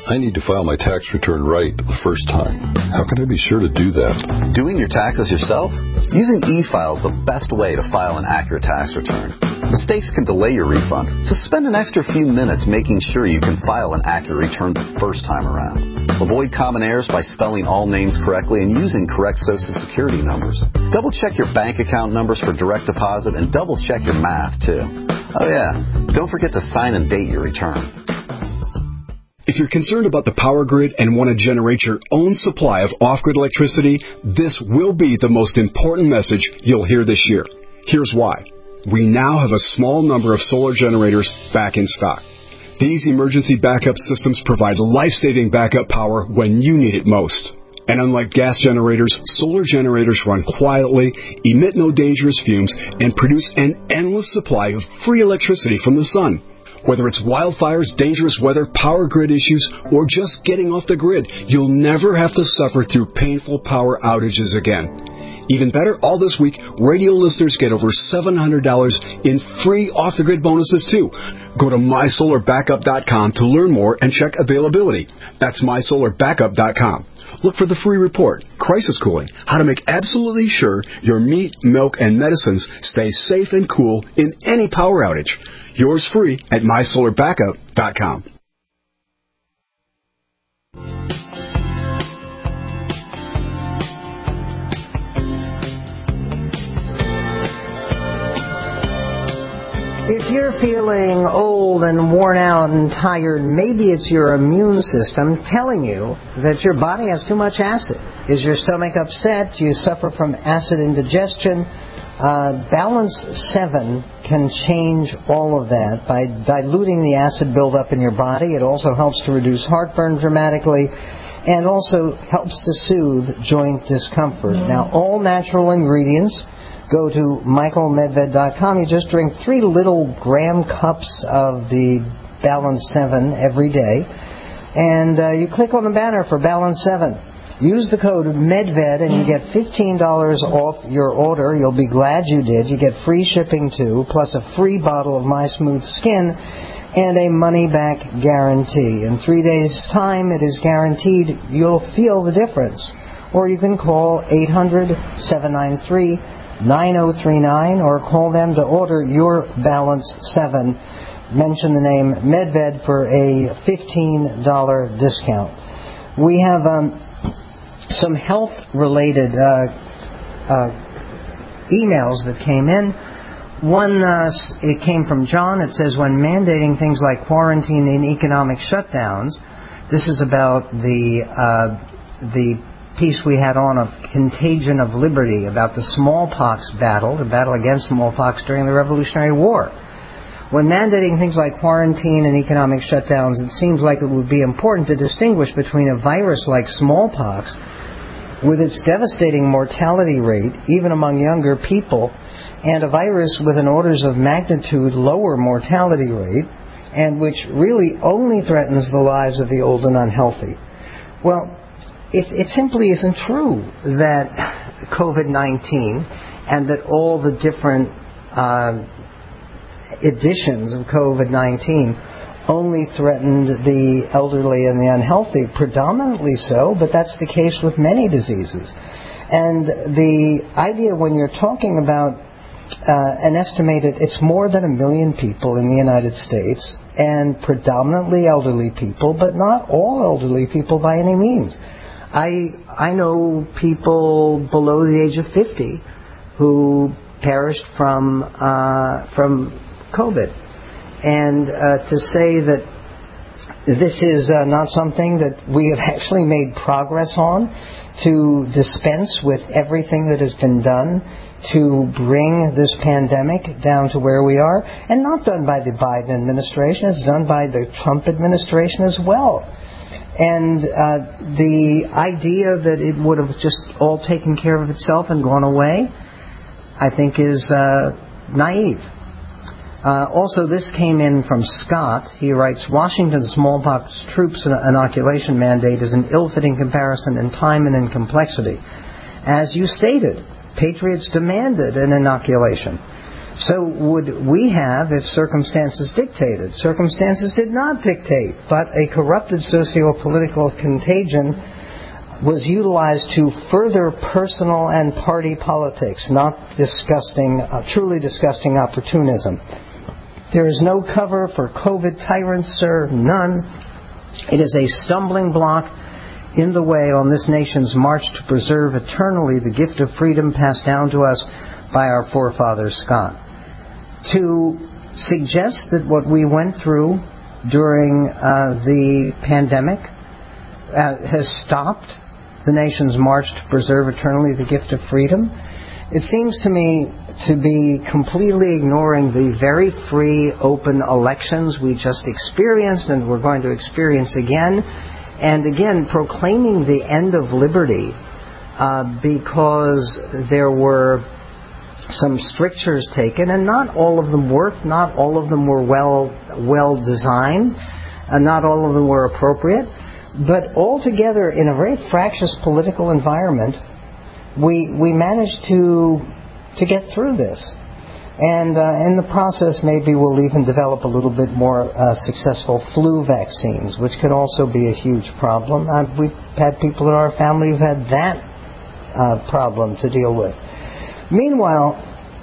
I need to file my tax return right the first time. How can I be sure to do that? Doing your taxes yourself? Using e-file is the best way to file an accurate tax return. Mistakes can delay your refund, so spend an extra few minutes making sure you can file an accurate return the first time around. Avoid common errors by spelling all names correctly and using correct Social Security numbers. Double-check your bank account numbers for direct deposit and double-check your math, too. Oh, yeah, don't forget to sign and date your return. If you're concerned about the power grid and want to generate your own supply of off-grid electricity, this will be the most important message you'll hear this year. Here's why. We now have a small number of solar generators back in stock. These emergency backup systems provide life-saving backup power when you need it most. And unlike gas generators, solar generators run quietly, emit no dangerous fumes, and produce an endless supply of free electricity from the sun. Whether it's wildfires, dangerous weather, power grid issues, or just getting off the grid, you'll never have to suffer through painful power outages again. Even better, all this week, radio listeners get over seven hundred dollars in free off-the-grid bonuses, too. Go to my solar backup dot com to learn more and check availability. That's my solar backup dot com. Look for the free report, Crisis Cooling, how to make absolutely sure your meat, milk, and medicines stay safe and cool in any power outage. Yours free at my solar backup dot com. If you're feeling old and worn out and tired, maybe it's your immune system telling you that your body has too much acid. Is your stomach upset? Do you suffer from acid indigestion? Uh, Balance seven can change all of that by diluting the acid buildup in your body. It also helps to reduce heartburn dramatically and also helps to soothe joint discomfort. Now, all natural ingredients. Go to michael medved dot com. You just drink three little gram cups of the Balance seven every day. And uh, you click on the banner for Balance seven. Use the code MEDVED and you get fifteen dollars off your order. You'll be glad you did. You get free shipping too, plus a free bottle of My Smooth Skin and a money-back guarantee. In three days' time, it is guaranteed you'll feel the difference. Or you can call eight hundred, seven nine three, nine oh three nine or call them to order your Balance seven. Mention the name MedVed for a fifteen dollars discount. We have um, some health-related uh, uh, emails that came in. One, uh, it came from John. It says, when mandating things like quarantine and economic shutdowns, this is about the uh, the piece we had on of Contagion of Liberty, about the smallpox battle, the battle against smallpox during the Revolutionary War. When mandating things like quarantine and economic shutdowns, it seems like it would be important to distinguish between a virus like smallpox, with its devastating mortality rate, even among younger people, and a virus with an orders of magnitude lower mortality rate, and which really only threatens the lives of the old and unhealthy. Well, It, it simply isn't true that COVID nineteen and that all the different uh, editions of COVID nineteen only threatened the elderly and the unhealthy, predominantly so, but that's the case with many diseases. And the idea when you're talking about uh, an estimated, it's more than a million people in the United States, and predominantly elderly people, but not all elderly people by any means. I I know people below the age of fifty who perished from uh, from COVID, and uh, to say that this is uh, not something that we have actually made progress on to dispense with everything that has been done to bring this pandemic down to where we are, and not done by the Biden administration, it's done by the Trump administration as well. And uh, the idea that it would have just all taken care of itself and gone away, I think is uh, naive. Uh, also, this came in from Scott. He writes, Washington's smallpox troops inoculation mandate is an ill-fitting comparison in time and in complexity. As you stated, patriots demanded an inoculation. So would we have if circumstances dictated? Circumstances did not dictate, but a corrupted socio-political contagion was utilized to further personal and party politics, not disgusting, uh, truly disgusting opportunism. There is no cover for COVID tyrants, sir, none. It is a stumbling block in the way on this nation's march to preserve eternally the gift of freedom passed down to us by our forefather Scott. To suggest that what we went through during uh, the pandemic uh, has stopped the nation's march to preserve eternally the gift of freedom, it seems to me to be completely ignoring the very free, open elections we just experienced and we're going to experience again, and again proclaiming the end of liberty uh, because there were some strictures taken, and not all of them worked, not all of them were well well designed, and not all of them were appropriate. But altogether, in a very fractious political environment, we we managed to to get through this. And uh, in the process, maybe we'll even develop a little bit more uh, successful flu vaccines, which could also be a huge problem. Uh, we've had people in our family who've had that uh, problem to deal with. Meanwhile,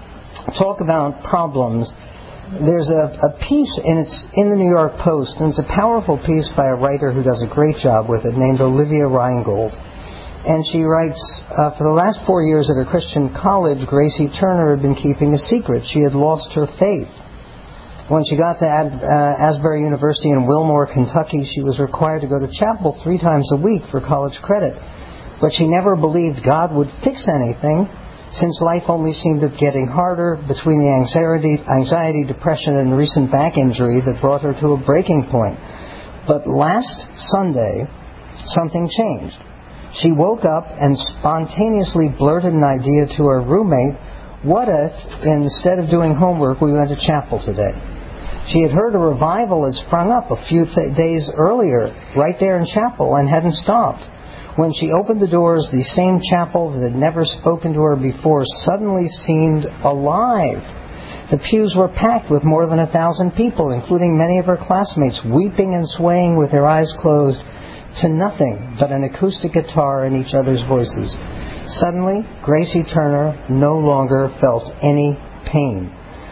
talk about problems. There's a, a piece, and it's in the New York Post, and it's a powerful piece by a writer who does a great job with it, named Olivia Reingold. And she writes, uh, for the last four years at her Christian college, Gracie Turner had been keeping a secret. She had lost her faith. When she got to Ad, uh, Asbury University in Wilmore, Kentucky, she was required to go to chapel three times a week for college credit. But she never believed God would fix anything, since life only seemed to be getting harder between the anxiety, anxiety, depression, and recent back injury that brought her to a breaking point. But last Sunday, something changed. She woke up and spontaneously blurted an idea to her roommate. What if, instead of doing homework, we went to chapel today? She had heard a revival had sprung up a few th- days earlier, right there in chapel, and hadn't stopped. When she opened the doors, the same chapel that had never spoken to her before suddenly seemed alive. The pews were packed with more than a thousand people, including many of her classmates, weeping and swaying with their eyes closed to nothing but an acoustic guitar and each other's voices. Suddenly, Gracie Turner no longer felt any pain.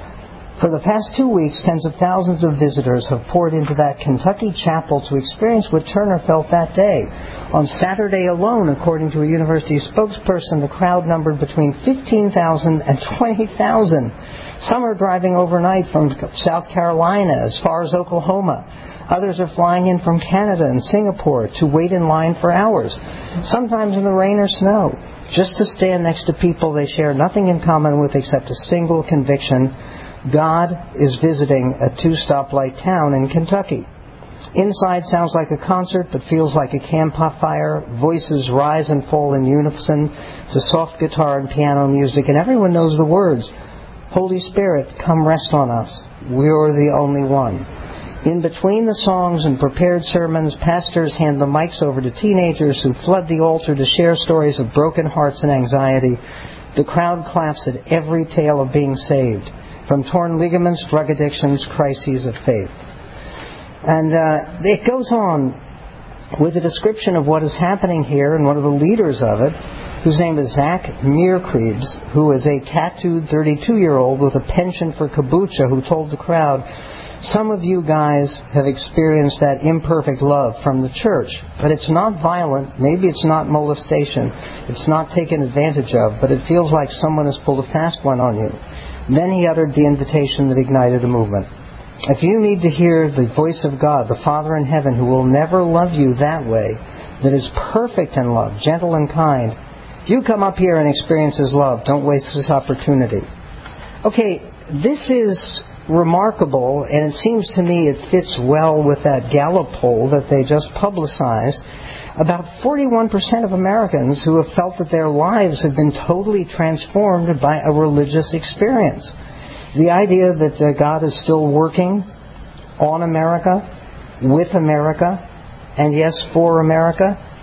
For the past two weeks, tens of thousands of visitors have poured into that Kentucky chapel to experience what Turner felt that day. On Saturday alone, according to a university spokesperson, the crowd numbered between fifteen thousand and twenty thousand. Some are driving overnight from South Carolina as far as Oklahoma. Others are flying in from Canada and Singapore to wait in line for hours, sometimes in the rain or snow, just to stand next to people they share nothing in common with except a single conviction: God is visiting a two-stoplight town in Kentucky. Inside sounds like a concert, but feels like a campfire. Voices rise and fall in unison to soft guitar and piano music, and everyone knows the words. Holy Spirit, come rest on us. We're the only one. In between the songs and prepared sermons, pastors hand the mics over to teenagers who flood the altar to share stories of broken hearts and anxiety. The crowd claps at every tale of being saved, from torn ligaments, drug addictions, crises of faith. And uh, it goes on with a description of what is happening here, and one of the leaders of it, whose name is Zach Mearkreeves, who is a tattooed thirty-two-year-old with a penchant for kombucha, who told the crowd, "Some of you guys have experienced that imperfect love from the church, but it's not violent, maybe it's not molestation, it's not taken advantage of, but it feels like someone has pulled a fast one on you." Then he uttered the invitation that ignited a movement. If you need to hear the voice of God, the Father in heaven, who will never love you that way, that is perfect in love, gentle and kind, you come up here and experience His love. Don't waste this opportunity. Okay, this is remarkable, and it seems to me it fits well with that Gallup poll that they just publicized. About forty-one percent of Americans who have felt that their lives have been totally transformed by a religious experience. The idea that uh, God is still working on America, with America, and yes, for America,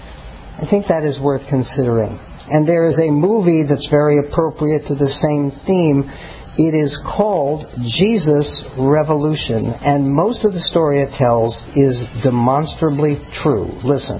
I think that is worth considering. And there is a movie that's very appropriate to the same theme. It is called Jesus Revolution, and most of the story it tells is demonstrably true. Listen.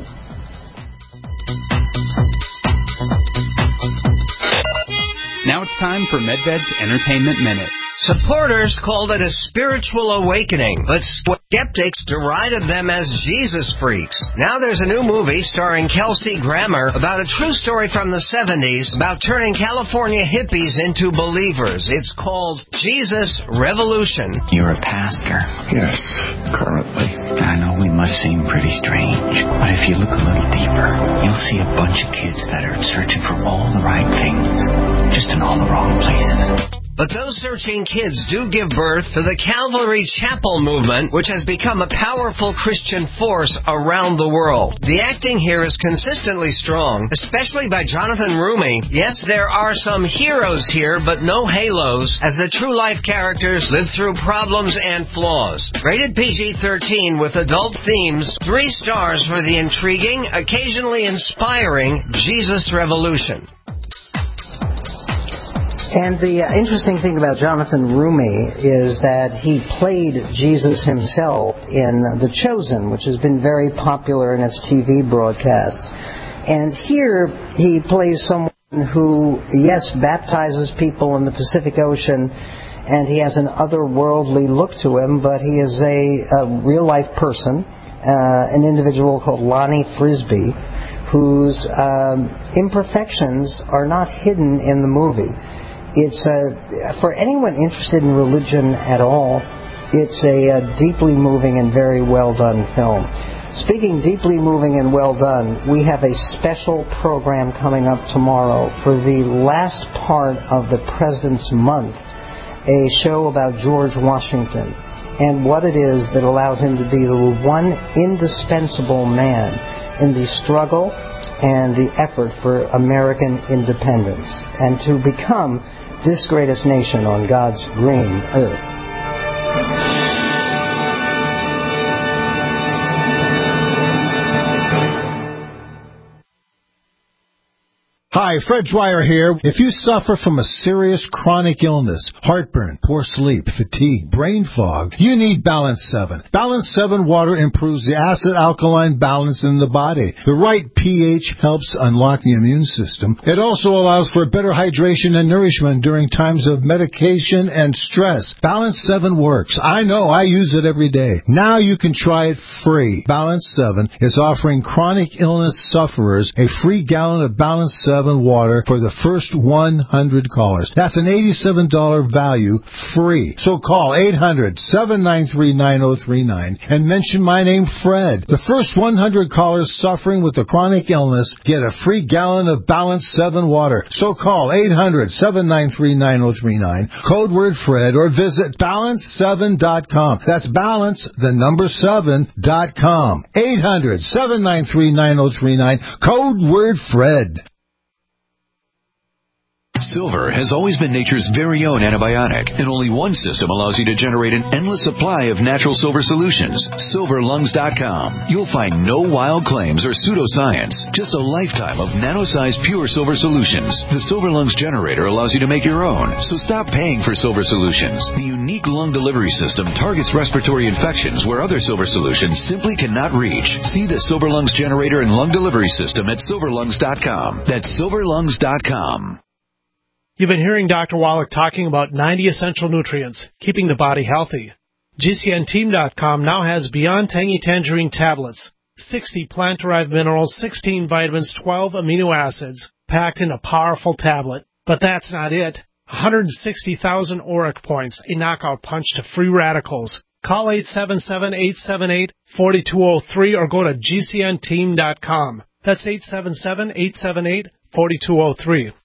Now it's time for MedVed's Entertainment Minute. Supporters called it a spiritual awakening, but skeptics derided them as Jesus freaks. Now there's a new movie starring Kelsey Grammer about a true story from the seventies about turning California hippies into believers. It's called Jesus Revolution. You're a pastor. Yes, currently. I know we must seem pretty strange, but if you look a little deeper, you'll see a bunch of kids that are searching for all the right things, just in all the wrong places. But those searching kids do give birth to the Calvary Chapel movement, which has become a powerful Christian force around the world. The acting here is consistently strong, especially by Jonathan Roumie. Yes, there are some heroes here, but no halos, as the true-life characters live through problems and flaws. Rated P G thirteen with adult themes, three stars for the intriguing, occasionally inspiring Jesus Revolution. And the uh, interesting thing about Jonathan Roumie is that he played Jesus himself in The Chosen, which has been very popular in its T V broadcasts. And here he plays someone who, yes, baptizes people in the Pacific Ocean, and he has an otherworldly look to him, but he is a, a real-life person, uh, an individual called Lonnie Frisbee, whose um, imperfections are not hidden in the movie. It's a, for anyone interested in religion at all, it's a, a deeply moving and very well done film. Speaking deeply moving and well done, we have a special program coming up tomorrow for the last part of the President's Month, a show about George Washington and what it is that allowed him to be the one indispensable man in the struggle and the effort for American independence and to become this greatest nation on God's green earth. Hi, Fred Dwyer here. If you suffer from a serious chronic illness, heartburn, poor sleep, fatigue, brain fog, you need Balance seven. Balance seven water improves the acid-alkaline balance in the body. The right pH helps unlock the immune system. It also allows for better hydration and nourishment during times of medication and stress. Balance seven works. I know, I use it every day. Now you can try it free. Balance seven is offering chronic illness sufferers a free gallon of Balance seven water for the first one hundred callers. That's an eighty-seven dollars value free. So call eight hundred, seven nine three, nine oh three nine and mention my name, Fred. The first one hundred callers suffering with a chronic illness get a free gallon of Balance seven water. So call eight hundred, seven nine three, nine oh three nine, code word Fred, or visit balance seven dot com. That's balance, the number seven dot com. eight hundred, seven nine three, nine oh three nine, code word Fred. Silver has always been nature's very own antibiotic, and only one system allows you to generate an endless supply of natural silver solutions. silver lungs dot com. You'll find no wild claims or pseudoscience, just a lifetime of nano-sized pure silver solutions. The Silver Lungs generator allows you to make your own, so stop paying for silver solutions. The unique lung delivery system targets respiratory infections where other silver solutions simply cannot reach. See the Silver Lungs generator and lung delivery system at silver lungs dot com. That's silver lungs dot com. You've been hearing Doctor Wallach talking about ninety essential nutrients, keeping the body healthy. G C N team dot com now has Beyond Tangy Tangerine tablets, sixty plant-derived minerals, sixteen vitamins, twelve amino acids, packed in a powerful tablet. But that's not it. one hundred sixty thousand auric points, a knockout punch to free radicals. Call eight seven seven, eight seven eight, four two zero three or go to G C N team dot com. That's eight seven seven, eight seven eight, four two zero three.